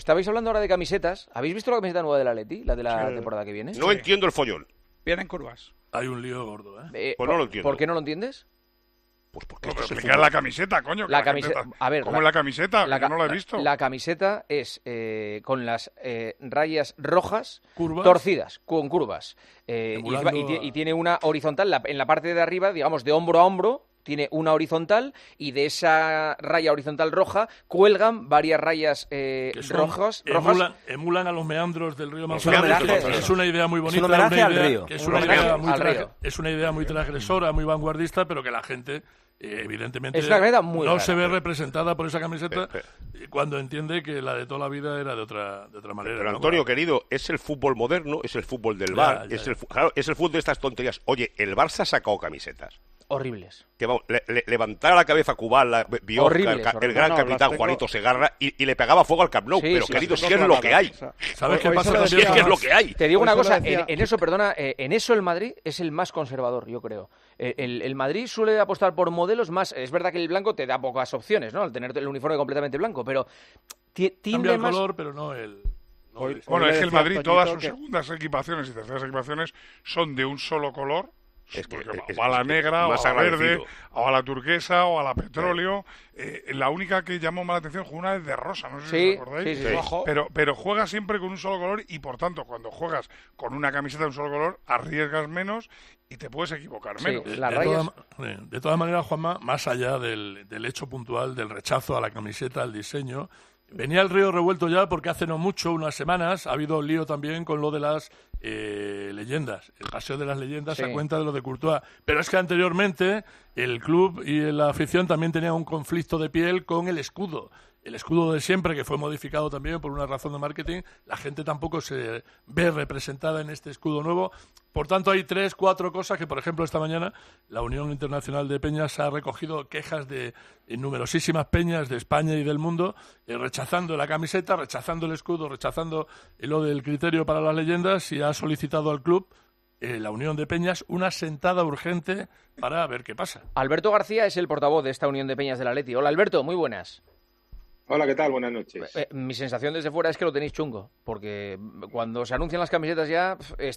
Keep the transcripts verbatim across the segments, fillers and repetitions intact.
Estabais hablando ahora de camisetas. ¿Habéis visto la camiseta nueva del Atleti? La de la sí. temporada que viene. No sí. entiendo el follón. Vienen curvas. Hay un lío gordo, ¿eh? eh pues no lo entiendo. ¿Por qué no lo entiendes? Pues porque no, pero explicar la camiseta, coño. La la camiseta. camiseta. A ver, ¿Cómo la, la camiseta? La, Yo no la he visto. La camiseta es eh, con las eh, rayas rojas ¿Curvas? torcidas, con curvas. Eh, y, y, y tiene una horizontal la, en la parte de arriba, digamos, de hombro a hombro. Tiene una horizontal y de esa raya horizontal roja cuelgan varias rayas eh, rojas, emulan, rojas. Emulan a los meandros del río Manzanares. Es un homenaje, es una idea muy bonita. Es un homenaje una al idea, río. Es un una, idea muy río. es una idea muy transgresora, muy vanguardista, pero que la gente... Eh, evidentemente es una muy no rara. se ve representada por esa camiseta eh, eh. cuando entiende que la de toda la vida era de otra de otra manera. Pero ¿no? Antonio, querido, es el fútbol moderno, es el fútbol del bar, es el, claro, es el fútbol de estas tonterías. Oye, el Barça ha sacado camisetas. Horribles. Que vamos, le, le, levantara la cabeza a Cubán, la Biosca, horribles, el, horribles. el gran no, capitán tengo... Juanito Segarra y, y le pegaba fuego al Camp Nou. Sí, pero sí, querido, sí, si es lo que hay. O sea, ¿Sabes hoy, qué hoy pasa decía... también? Si es que es lo que hay. Te digo una cosa, decía... en, en eso, perdona, eh, en eso el Madrid es el más conservador, yo creo. El, el, el Madrid suele apostar por modelos más... Es verdad que el blanco te da pocas opciones, ¿no? Al tener el uniforme completamente blanco, pero tiende Cambia el más... color, pero no el... No Hoy, el... Bueno, es que el Madrid, todas sus que... segundas equipaciones y terceras equipaciones son de un solo color. Es que, porque es, o a la negra, es o a la verde, agradecido. o a la turquesa, o a la petróleo. Eh, la única que llamó más la atención fue una vez de rosa, no sé sí, si os acordáis. Sí, sí, sí. Pero, pero juegas siempre con un solo color y, por tanto, cuando juegas con una camiseta de un solo color, arriesgas menos y te puedes equivocar sí, menos. Las de, rayas... toda, de todas maneras, Juanma, más allá del, del hecho puntual del rechazo a la camiseta, al diseño, venía el río revuelto ya porque hace no mucho, unas semanas, ha habido lío también con lo de las eh, leyendas, el paseo de las leyendas sí. a cuenta de lo de Courtois. Pero es que anteriormente el club y la afición también tenían un conflicto de piel con el escudo. El escudo de siempre, que fue modificado también por una razón de marketing, la gente tampoco se ve representada en este escudo nuevo. Por tanto, hay tres, cuatro cosas que, por ejemplo, esta mañana la Unión Internacional de Peñas ha recogido quejas de numerosísimas peñas de España y del mundo, eh, rechazando la camiseta, rechazando el escudo, rechazando lo del criterio para las leyendas, y ha solicitado al club, eh, la Unión de Peñas, una sentada urgente para ver qué pasa. Alberto García es el portavoz de esta Unión de Peñas del Atleti. Hola, Alberto, muy buenas. Hola, ¿qué tal? Buenas noches. Eh, mi sensación desde fuera es que lo tenéis chungo, porque cuando se anuncian las camisetas ya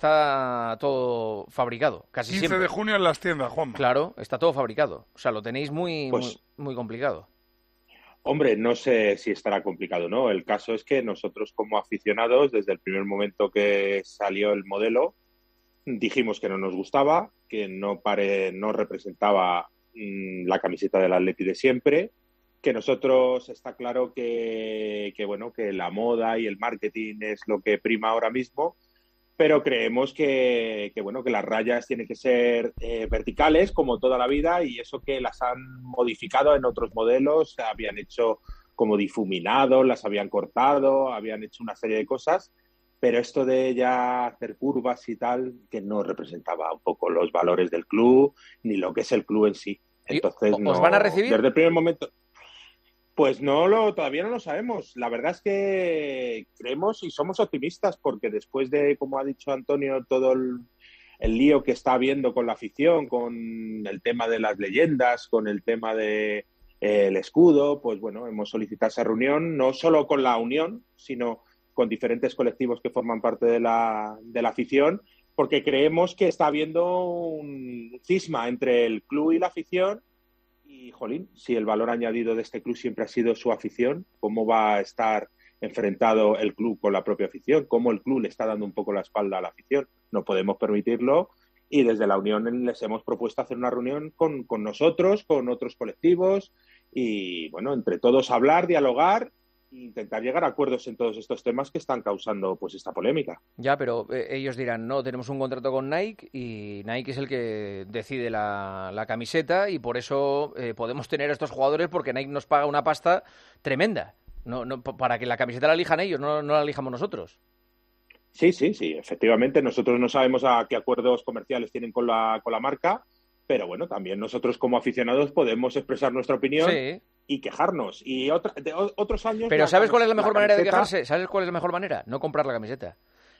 está todo fabricado, casi quince siempre. de junio en las tiendas, Juanma. Claro, está todo fabricado. O sea, lo tenéis muy, pues, muy, muy complicado. Hombre, no sé si estará complicado o no. El caso es que nosotros, como aficionados, desde el primer momento que salió el modelo, dijimos que no nos gustaba, que no, pare, no representaba mmm, la camiseta del Atleti de siempre, que nosotros está claro que, que, bueno, que la moda y el marketing es lo que prima ahora mismo, pero creemos que, que, bueno, que las rayas tienen que ser eh, verticales como toda la vida, y eso que las han modificado en otros modelos, habían hecho como difuminado, las habían cortado, habían hecho una serie de cosas, pero esto de ya hacer curvas y tal, que no representaba un poco los valores del club ni lo que es el club en sí. Entonces, ¿Os no, van a recibir? Desde el primer momento... Pues no lo, todavía no lo sabemos. La verdad es que creemos y somos optimistas porque después de, como ha dicho Antonio, todo el, el lío que está habiendo con la afición, con el tema de las leyendas, con el tema de eh, el escudo, pues bueno, hemos solicitado esa reunión, no solo con la Unión, sino con diferentes colectivos que forman parte de la, de la afición, porque creemos que está habiendo un cisma entre el club y la afición. Y, jolín, si el valor añadido de este club siempre ha sido su afición, ¿cómo va a estar enfrentado el club con la propia afición? ¿Cómo el club le está dando un poco la espalda a la afición? No podemos permitirlo, y desde la Unión les hemos propuesto hacer una reunión con, con nosotros, con otros colectivos, y, bueno, entre todos hablar, dialogar e intentar llegar a acuerdos en todos estos temas que están causando pues esta polémica. Ya, pero eh, ellos dirán, no, tenemos un contrato con Nike y Nike es el que decide la, la camiseta, y por eso eh, podemos tener a estos jugadores porque Nike nos paga una pasta tremenda. No, no, para que la camiseta la elijan ellos, no, no la elijamos nosotros. Sí, sí, sí, efectivamente. Nosotros no sabemos a qué acuerdos comerciales tienen con la, con la marca, pero bueno, también nosotros como aficionados podemos expresar nuestra opinión. Sí. Y quejarnos. Y otra, de otros años... Pero la, ¿sabes cuál es la mejor la manera camiseta... de quejarse? ¿Sabes cuál es la mejor manera? No comprar la camiseta.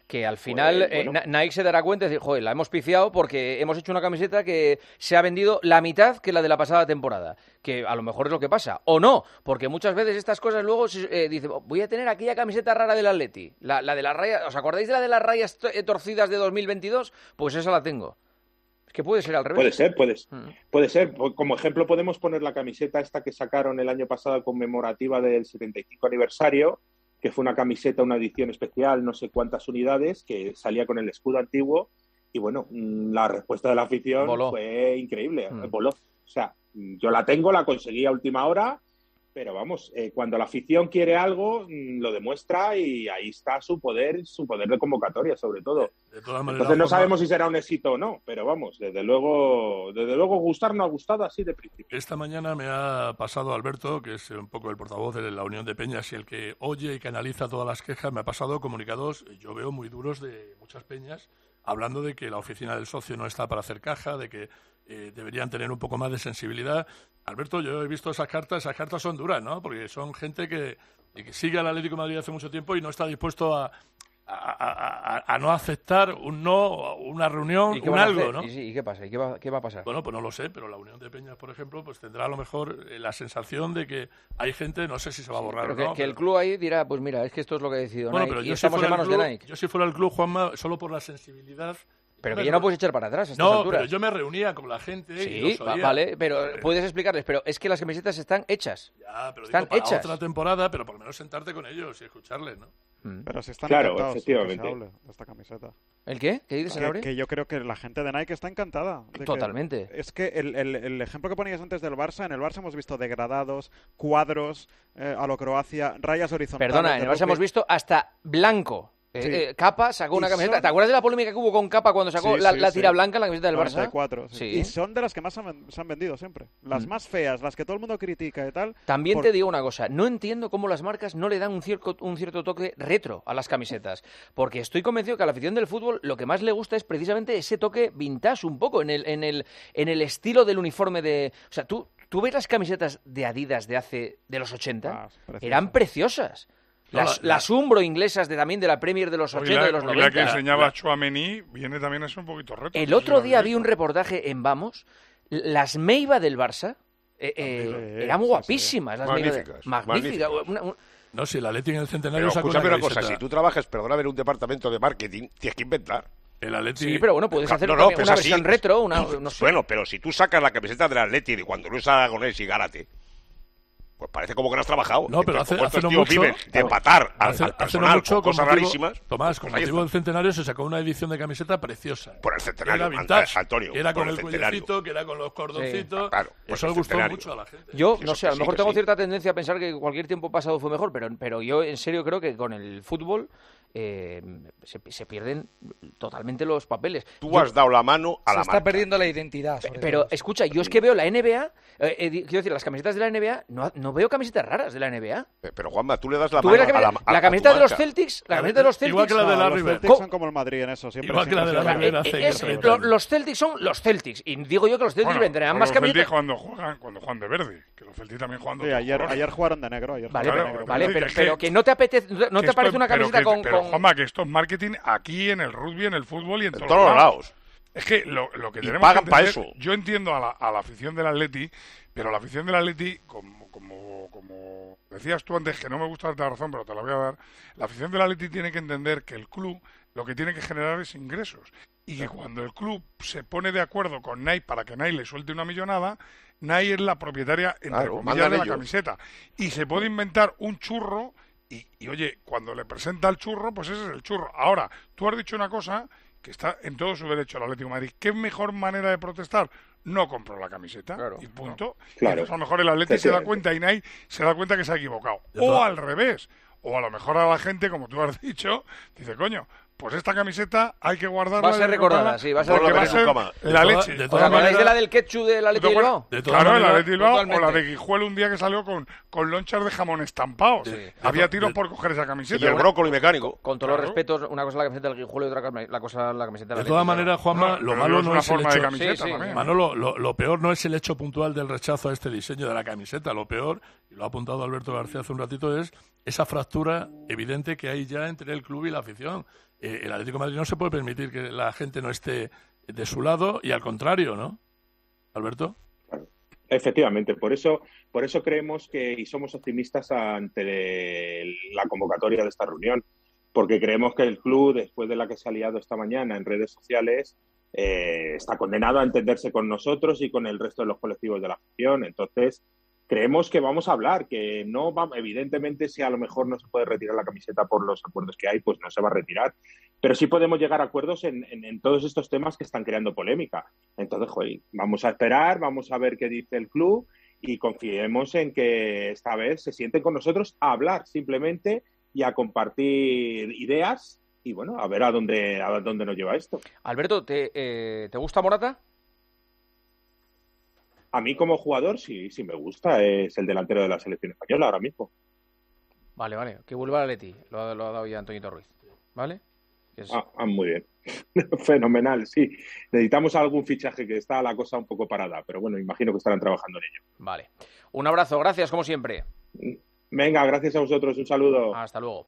que al final Pues, bueno. eh, Nike se dará cuenta y decir, joder, la hemos piciado porque hemos hecho una camiseta que se ha vendido la mitad que la de la pasada temporada, que a lo mejor es lo que pasa, o no, porque muchas veces estas cosas luego eh, dice, voy a tener aquella camiseta rara del Atleti, la, la de las rayas, ¿os acordáis de la de las rayas torcidas de dos mil veintidós? Pues esa la tengo. Es que puede ser al revés. Puede ser, puede, Mm. puede ser. Como ejemplo podemos poner la camiseta esta que sacaron el año pasado conmemorativa del setenta y cinco aniversario, que fue una camiseta, una edición especial, no sé cuántas unidades, que salía con el escudo antiguo. Y bueno, la respuesta de la afición Voló. fue increíble. Mm. Voló. O sea, yo la tengo, la conseguí a última hora, pero vamos, eh, cuando la afición quiere algo, lo demuestra y ahí está su poder, su poder de convocatoria, sobre todo. De todas maneras, Entonces no Juanma, sabemos si será un éxito o no, pero vamos, desde luego, desde luego gustar no ha gustado así de principio. Esta mañana me ha pasado Alberto, que es un poco el portavoz de la Unión de Peñas y el que oye y que analiza todas las quejas, me ha pasado comunicados, yo veo muy duros de muchas peñas, hablando de que la oficina del socio no está para hacer caja, de que eh, deberían tener un poco más de sensibilidad. Alberto, yo he visto esas cartas, esas cartas son duras, ¿no? Porque son gente que, que sigue al Atlético de Madrid hace mucho tiempo y no está dispuesto a, a, a, a, a no aceptar un no, una reunión, ¿Y qué un van a algo, hacer? ¿no? ¿Y, sí, ¿y qué pasa? ¿Y qué va, qué va a pasar? Bueno, pues no lo sé, pero la Unión de Peñas, por ejemplo, pues tendrá a lo mejor eh, la sensación de que hay gente, no sé si se va a borrar Pero o que, no. que el pero- club ahí dirá, pues mira, es que esto es lo que ha decidido Bueno, Nike pero y yo si, estamos fuera en el manos club, de Nike. yo si fuera el club, Juanma, solo por la sensibilidad... Pero me que ya no re- puedes echar para atrás a estas No, alturas. pero yo me reunía con la gente y Sí, los va- oía. vale, pero Eh, puedes explicarles, pero es que las camisetas están hechas. Ya, pero están digo, para hechas. otra temporada, pero por lo menos sentarte con ellos y escucharles, ¿no? Mm. Pero si están Claro, encantados de que efectivamente. se hable de esta camiseta. ¿El qué? ¿Qué dices, Que, Sanabria? que yo creo que la gente de Nike está encantada. de que- Totalmente. es que el, el- el ejemplo que ponías antes del Barça, en el Barça hemos visto degradados, cuadros eh, a lo Croacia, rayas horizontales. Perdona, en de el Barça rugby. hemos visto hasta blanco. Eh, Sí. eh, Capa sacó una Y camiseta. son- ¿Te acuerdas de la polémica que hubo con Capa cuando sacó Sí, la, sí, la sí. tira blanca en la camiseta del noventa y Barça? cuatro, sí. Sí. Y son de las que más han ven- se han vendido siempre. Las Mm. más feas, las que todo el mundo critica y tal. También por- te digo una cosa, no entiendo cómo las marcas no le dan un cierto, un cierto toque retro a las camisetas, porque estoy convencido que a la afición del fútbol lo que más le gusta es precisamente ese toque vintage un poco, en el, en el, en el estilo del uniforme de... O sea, tú, tú ves las camisetas de Adidas de hace de los ochenta, Ah, preciosas. eran preciosas. No, Las, la- la- las Umbro inglesas de, también de la Premier de los Hoy ochenta, la, de los hoy la que noventa. enseñaba Chouameni viene también a ser un poquito reto. El no sé si otro lo día habéis vi un visto. reportaje en Vamos, las Meiba del Barça eh, eh, También. eran Sí, sí. guapísimas. Las Meiba de- Magníficas, magníficas. magníficas. Una- un- No, si el Atleti en el Centenario Pero sacó escúchame una una cosa, camiseta. si tú trabajas, perdóname, en un departamento de marketing, tienes que inventar. El Atleti... Sí, pero bueno, puedes Ca- hacer no, una, no, una pero es así. versión retro, una, no sé. Bueno, pero si tú sacas la camiseta del Atleti de cuando Luis Aragonés y Gárate, pues parece como que no has trabajado. No, pero Entonces, hace- como hace estos no tíos mucho- viven de empatar al, Hace, al hace no personal mucho, con con cosas motivo- rarísimas. Tomás, con pues ahí motivo está. del Centenario se sacó una edición de camiseta preciosa. Por el centenario, Era vintage, Ant- Antonio, que era por con el el centenario. cuellecito, que era con los cordoncitos. Sí, claro, pues Eso el le gustó centenario. mucho a la gente. Yo, Eso no sé, a que lo sí, mejor que tengo sí. cierta tendencia a pensar que cualquier tiempo pasado fue mejor, pero, pero yo en serio creo que con el fútbol eh, se, se pierden totalmente los papeles. Tú Yo- has dado la mano a Se la está marca. perdiendo la identidad. sobre Pero todo. escucha, yo es que veo la N B A, eh, eh, di- quiero decir, las camisetas de la N B A, no, no veo camisetas raras de la N B A. Eh, Pero Juanma, tú le das la ¿Tú mano ves la, a la, camiseta- a- la a tu camiseta de los marca. Celtics? La La camiseta de los de- igual Celtics. que la de No, la los River. Celtics Co- son como el Madrid en eso. Siempre Igual que la de la siempre River se- hace- Es- hace- lo- los Celtics son los Celtics. Y digo yo que los Celtics Bueno, vendrán o más los Celtics camisetas. cuando juegan, cuando juegan de verde, que los Celtics también juegan de Sí, otros ayer, colores. ayer jugaron de negro. Ayer Vale, jugaron Claro, pero, de vale, pero pero, es pero que- que no te apetece, no Que te esto- parece una pero camiseta que- con, Pero, con- Juanma, que esto es marketing aquí en el rugby, en el fútbol y en, En todos, todos los lados. Es que lo, lo que Y tenemos pagan que pa' entender- eso. Yo entiendo a la, a la afición del Atleti, pero la afición del Atleti, como, como, como decías tú antes, que no me gusta darte la razón, pero te la voy a dar, la afición del Atleti tiene que entender que el club lo que tiene que generar es ingresos. Y que cuando el club se pone de acuerdo con Nike para que Nike le suelte una millonada, Nike es la propietaria, entre Claro, comillas, mandan de la ellos. camiseta. Y se puede inventar un churro y, y, oye, cuando le presenta el churro, pues ese es el churro. Ahora, tú has dicho una cosa que está en todo su derecho al Atlético de Madrid. ¿Qué mejor manera de protestar? No compro la camiseta Claro. y punto. Claro. Y entonces, a lo mejor el Atlético se da Efectivamente. cuenta y Nike se da cuenta que se ha equivocado. De O toda- al revés. O a lo mejor a la gente, como tú has dicho, dice, coño, pues esta camiseta hay que guardarla. Va a ser y recordada, recordarla sí, va a ser porque va a recordada. ser Coma. la De toda- leche. de ¿Os todas acordáis maneras- de la del ketchup del Atleti ¿Tú te Bilbao? De todas Claro, el maneras- Atleti Bilbao o totalmente. la de Guijuelo un día que salió con, con lonchas de jamón estampados. Sí. Había De- tiros de- por coger esa Y camiseta. el brócoli mecánico. Con todos los Claro. respetos, una cosa es la camiseta del Guijuelo y otra cosa la cosa es la camiseta del De todas Atleti, maneras, Juanma, No, lo pero malo es no una es el forma de hecho... camiseta Sí, sí. también. Manolo, lo, lo peor no es el hecho puntual del rechazo a este diseño de la camiseta. Lo peor, y lo ha apuntado Alberto García hace un ratito, es esa fractura evidente que hay ya entre el club y la afición. Eh, el Atlético de Madrid no se puede permitir que la gente no esté de su lado y al contrario, ¿no? Alberto. Efectivamente, por eso, por eso creemos que y somos optimistas ante la convocatoria de esta reunión, porque creemos que el club, después de la que se ha liado esta mañana en redes sociales, eh, está condenado a entenderse con nosotros y con el resto de los colectivos de la afición. Entonces, creemos que vamos a hablar, que no va, evidentemente, si a lo mejor no se puede retirar la camiseta por los acuerdos que hay, pues no se va a retirar. Pero sí podemos llegar a acuerdos en, en, en todos estos temas que están creando polémica. Entonces, joder, vamos a esperar, vamos a ver qué dice el club y confiemos en que esta vez se sienten con nosotros a hablar simplemente y a compartir ideas y, bueno, a ver a dónde, a dónde nos lleva esto. Alberto, ¿te, eh, ¿te gusta Morata? A mí como jugador sí, sí me gusta. Es el delantero de la selección española ahora mismo. Vale, vale. Que vuelva al Atleti. Lo, ha- lo ha dado ya Antonio Ruiz. ¿Vale? Que es- Ah, ah, muy bien. Fenomenal, sí. Necesitamos algún fichaje, que está la cosa un poco parada, pero bueno, imagino que estarán trabajando en ello. Vale. Un abrazo. Gracias, como siempre. Venga, gracias a vosotros. Un saludo. Hasta luego.